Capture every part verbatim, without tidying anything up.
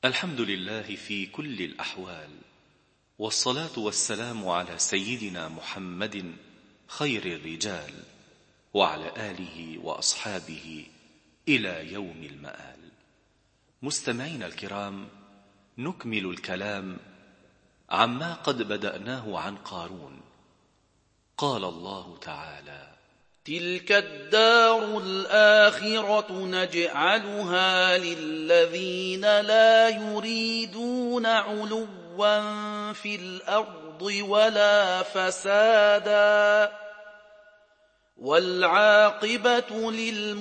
الحمد لله في كل الأحوال، والصلاة والسلام على سيدنا محمد خير الرجال وعلى آله وأصحابه إلى يوم المآل. مستمعين الكرام، نكمل الكلام عما قد بدأناه عن قارون. قال الله تعالى: تلك الدار الآخرة نجعلها للذين لا يريدون علوا في الأرض ولا فسادا والعاقبة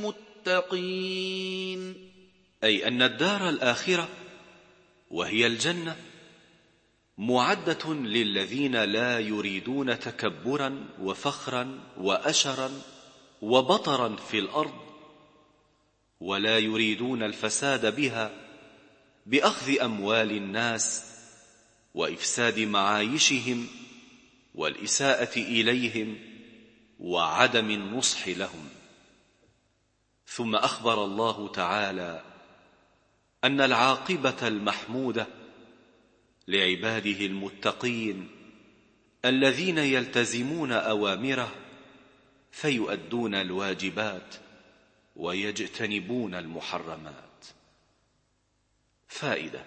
للمتقين. أي أن الدار الآخرة وهي الجنة معدة للذين لا يريدون تكبرا وفخرا وأشرا وبطرا في الأرض، ولا يريدون الفساد بها بأخذ أموال الناس وإفساد معايشهم والإساءة إليهم وعدم النصح لهم. ثم أخبر الله تعالى أن العاقبة المحمودة لعباده المتقين الذين يلتزمون أوامره فيؤدون الواجبات ويجتنبون المحرمات. فائدة: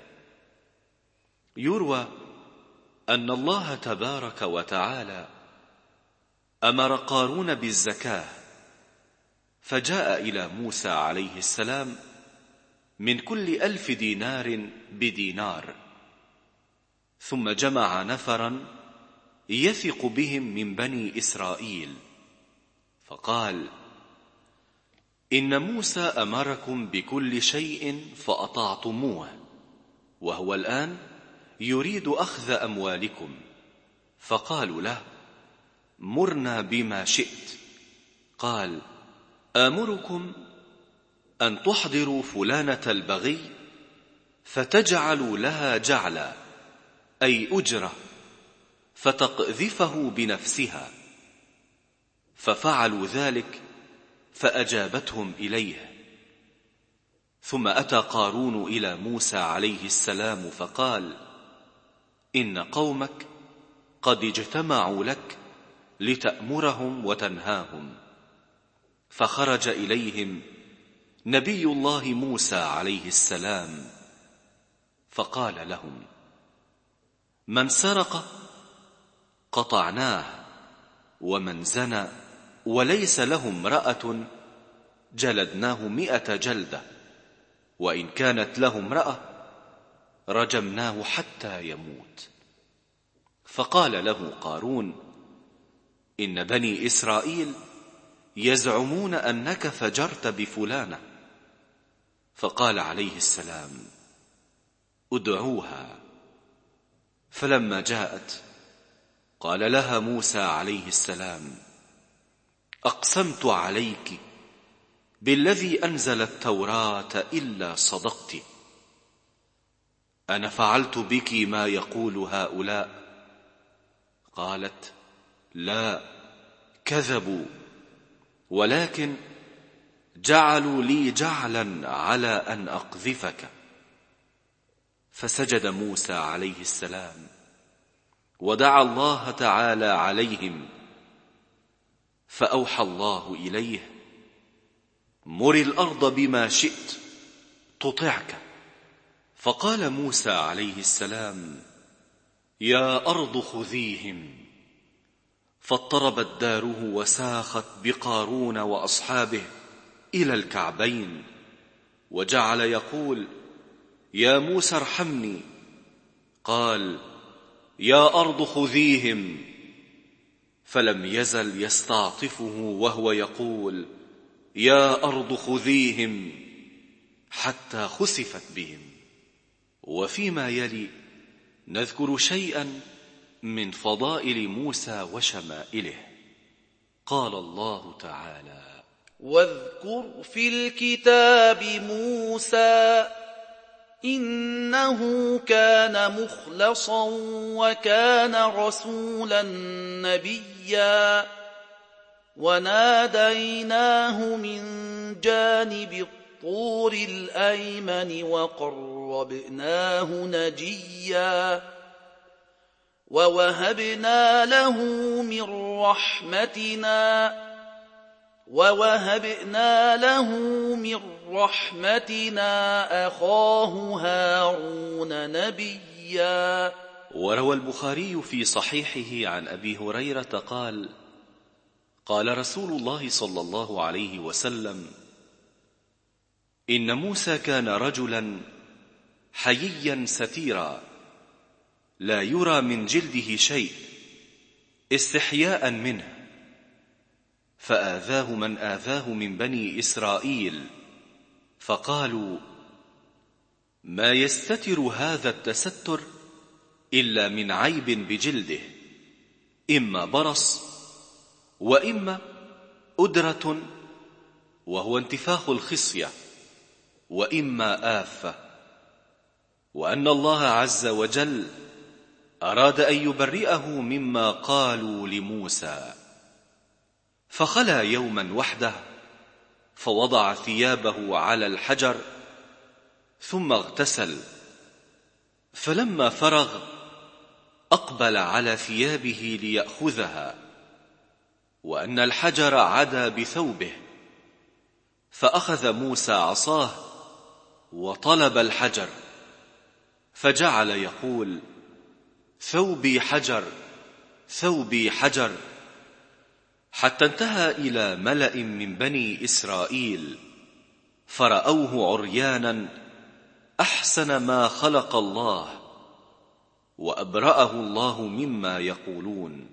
يروى أن الله تبارك وتعالى أمر قارون بالزكاة، فجاء إلى موسى عليه السلام من كل ألف دينار بدينار، ثم جمع نفرا يثق بهم من بني إسرائيل، فقال: إن موسى أمركم بكل شيء فأطعتموه، وهو الآن يريد أخذ أموالكم. فقالوا له: مرنا بما شئت. قال: آمركم أن تحضروا فلانة البغي فتجعلوا لها جعلا، أي أجرة، فتقذفه بنفسها. ففعلوا ذلك فأجابتهم إليه. ثم أتى قارون إلى موسى عليه السلام فقال: إن قومك قد اجتمعوا لك لتأمرهم وتنهاهم. فخرج إليهم نبي الله موسى عليه السلام فقال لهم: من سرق قطعناه، ومن زنى وليس له امرأة جلدناه مئة جلدة، وإن كانت له امرأة رجمناه حتى يموت. فقال له قارون: إن بني إسرائيل يزعمون أنك فجرت بفلانة. فقال عليه السلام: ادعوها. فلما جاءت قال لها موسى عليه السلام: أقسمت عليك بالذي أنزل التوراة إلا صدقت. أنا فعلت بك ما يقول هؤلاء؟ قالت: لا، كذبوا، ولكن جعلوا لي جعلا على أن أقذفك. فسجد موسى عليه السلام ودعا الله تعالى عليهم، فأوحى الله إليه: مر الأرض بما شئت تطعك. فقال موسى عليه السلام: يا أرض خذيهم. فاضطربت داره وساخت بقارون وأصحابه إلى الكعبين، وجعل يقول: يا موسى ارحمني. قال: يا أرض خذيهم. فلم يزل يستعطفه وهو يقول: يا أرض خذيهم، حتى خسفت بهم. وفيما يلي نذكر شيئا من فضائل موسى وشمائله. قال الله تعالى: واذكر في الكتاب موسى إنه كان مخلصا وكان رسولا نبيا وناديناه من جانب الطور الأيمن وقربناه وقربناه نجيا ووهبنا له من رحمتنا ووهبنا له من رحمتنا أخاه هارون نبيا. وروى البخاري في صحيحه عن أبي هريرة قال: قال رسول الله صلى الله عليه وسلم: إن موسى كان رجلا حييا ستيرا لا يرى من جلده شيء استحياء منه، فآذاه من آذاه من بني إسرائيل، فقالوا: ما يستتر هذا التستر إلا من عيب بجلده، إما برص وإما أدرة وهو انتفاخ الخصية، وإما آفة، وأن الله عز وجل أراد أن يبرئه مما قالوا لموسى. فخلى يوما وحده فوضع ثيابه على الحجر ثم اغتسل، فلما فرغ أقبل على ثيابه ليأخذها، وأن الحجر عدا بثوبه، فأخذ موسى عصاه وطلب الحجر، فجعل يقول: ثوبي حجر ثوبي حجر، حتى انتهى إلى ملأ من بني إسرائيل فرأوه عريانا أحسن ما خلق الله، وأبرأه الله مما يقولون.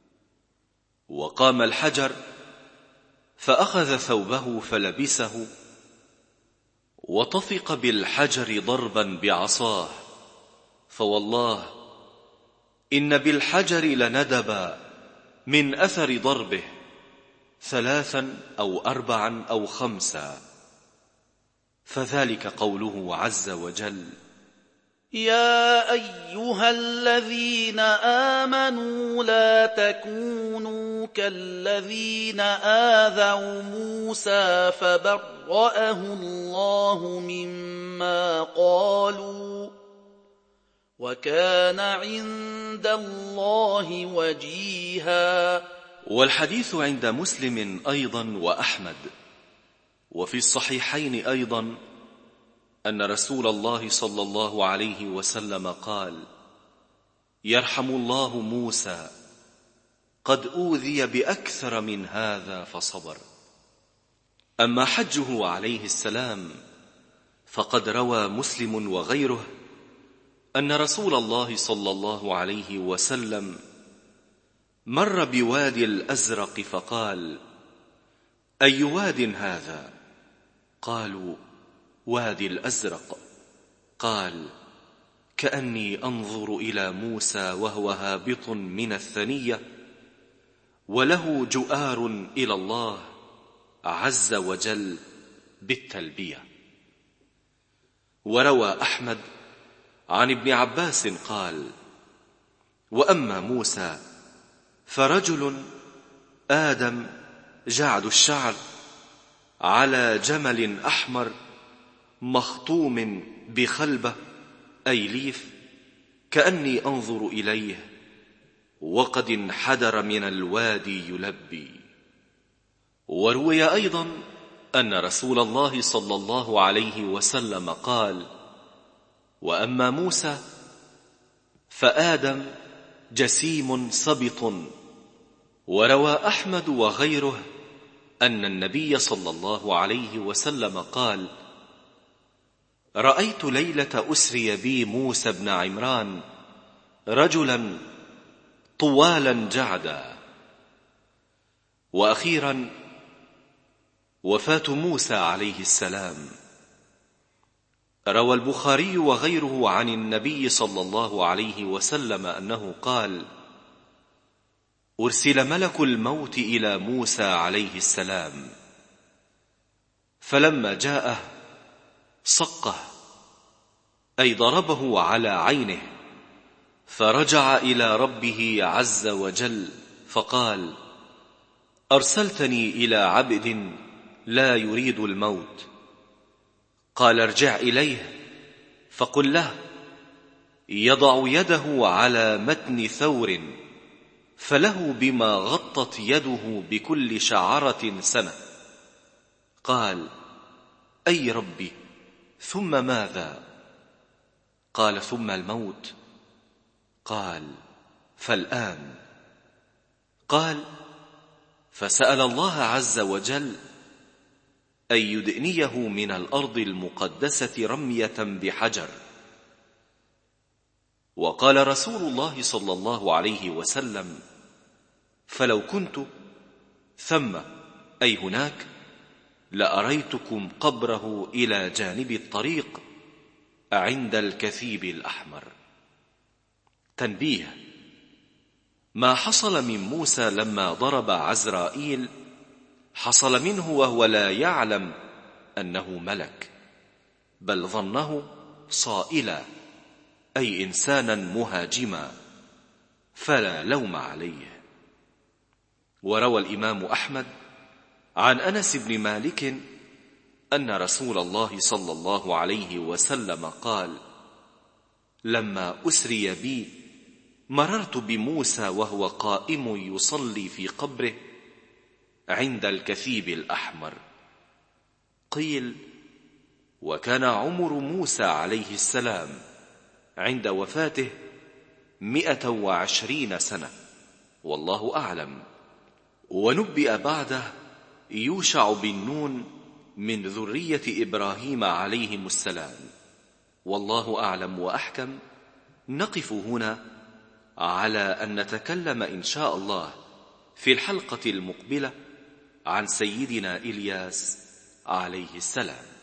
وقام الحجر فأخذ ثوبه فلبسه، وطفق بالحجر ضربا بعصاه، فوالله إن بالحجر لندبا من أثر ضربه، ثلاثا أو أربعا أو خمسا. فذلك قوله عز وجل: يا أيها الذين آمنوا لا تكونوا كالذين آذوا موسى فبرأه الله مما قالوا وكان عند الله وجيها. والحديث عند مسلم أيضا وأحمد، وفي الصحيحين أيضا أن رسول الله صلى الله عليه وسلم قال: يرحم الله موسى قد أوذي بأكثر من هذا فصبر. أما حجه عليه السلام فقد روى مسلم وغيره أن رسول الله صلى الله عليه وسلم مر بوادي الأزرق فقال: أي واد هذا؟ قالوا: وادي الأزرق. قال: كأني أنظر إلى موسى وهو هابط من الثنية وله جؤار إلى الله عز وجل بالتلبية. وروى أحمد عن ابن عباس قال: وأما موسى فرجل آدم جعد الشعر على جمل أحمر مخطوم بخلبة أي ليف، كأني أنظر إليه وقد انحدر من الوادي يلبي. وروي أيضا أن رسول الله صلى الله عليه وسلم قال: وأما موسى فآدم جسيم سبط. وروى أحمد وغيره أن النبي صلى الله عليه وسلم قال: رأيت ليلة أسري بي موسى بن عمران رجلا طوالا جعدا. وأخيرا وفاة موسى عليه السلام. روى البخاري وغيره عن النبي صلى الله عليه وسلم أنه قال: أرسل ملك الموت إلى موسى عليه السلام، فلما جاءه صقه أي ضربه على عينه، فرجع إلى ربه عز وجل فقال: أرسلتني إلى عبد لا يريد الموت. قال: ارجع إليه فقل له يضع يده على متن ثور فله بما غطت يده بكل شعرة سنة. قال أي ربي ثم ماذا؟ قال ثم الموت. قال فالآن؟ قال فسأل الله عز وجل أن يدنيه من الأرض المقدسة رمية بحجر. وقال رسول الله صلى الله عليه وسلم فلو كنت ثم أي هناك لأريتكم قبره إلى جانب الطريق عند الكثيب الأحمر. تنبيه: ما حصل من موسى لما ضرب عزرائيل حصل منه وهو لا يعلم أنه ملك، بل ظنه صائلا أي إنسانا مهاجما، فلا لوم عليه. وروى الإمام أحمد عن أنس بن مالك أن رسول الله صلى الله عليه وسلم قال: لما أسري بي مررت بموسى وهو قائم يصلي في قبره عند الكثيب الأحمر. قيل: وكان عمر موسى عليه السلام عند وفاته مئة وعشرين سنة، والله أعلم. ونبئ بعده يوشع بن نون من ذرية إبراهيم عليهم السلام، والله أعلم وأحكم. نقف هنا على أن نتكلم إن شاء الله في الحلقة المقبلة عن سيدنا إلياس عليه السلام.